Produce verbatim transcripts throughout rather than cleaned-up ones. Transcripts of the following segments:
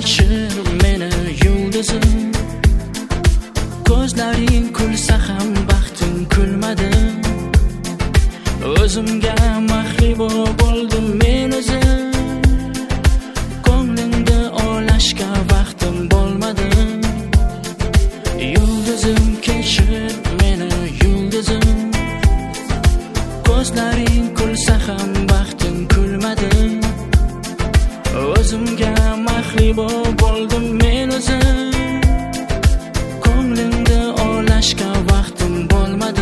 kechir meni yulduzim. Ko'zlaring kulsa ham baxtim kulmadi. O'zimga mahlibo bo'ldim men o'zim. Ko'nglingda o'ylashga vaqtim bo'lmadi. Yulduzim kechir meni yulduzim. Ko'zlaring kulsa ham baxtim kulmadi. O'zimga mahlibo bo'ldim men o'zim. Ko'nglingda o'ylashga vaqtim bo'lmadi.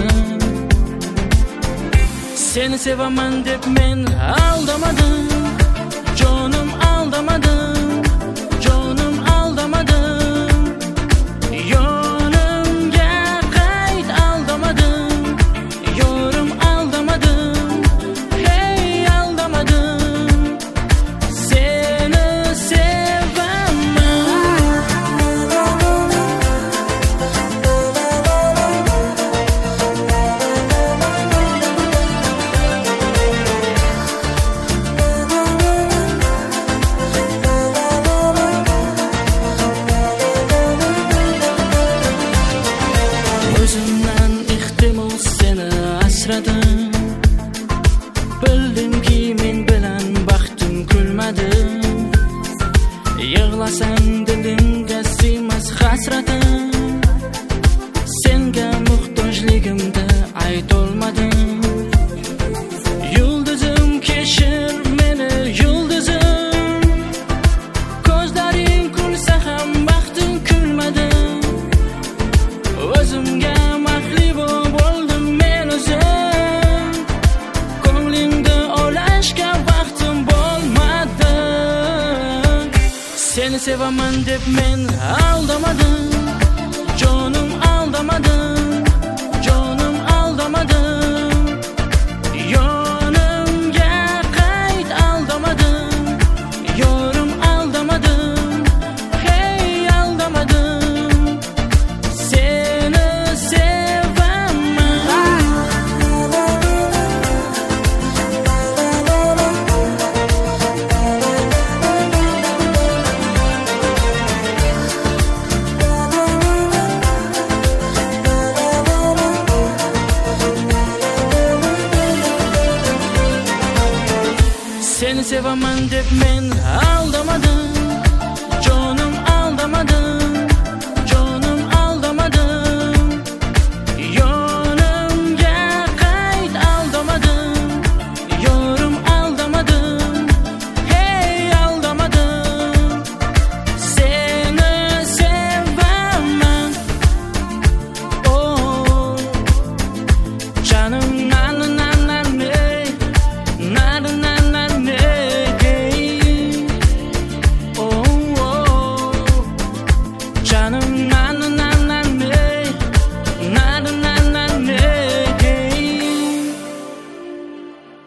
Seni sevaman deb men aldamadim. Jonim aldamadim. Jonim aldamadim. Yonimga qayt aldamadim. Yorim aldamadim. Hey aldamadim. Seni sevaman. O'zimdan ehtimol seni asradim. Bildimki men bilan baxtim kulmadi. Yig'lasam dilimga siymas hasratim. Senga muhtojligimda aytolmadim. Yulduzim kechir meni yulduzim. Ko'zlaring kulsa ham baxtim kulmadi. O'zimga mahlibo bo'ldim men o'zim. Ko'nglingda o'ylashga vaqtim bo'lmadi. Seni sevaman deb men aldamadim. Jonim aldamadim. Jonim aldamadim. Yonimga qayt aldamadim. Yorim aldamadim. Hey aldamadim. Seni sevaman. Seni sevaman deb men aldamadim. Jonim aldamadim.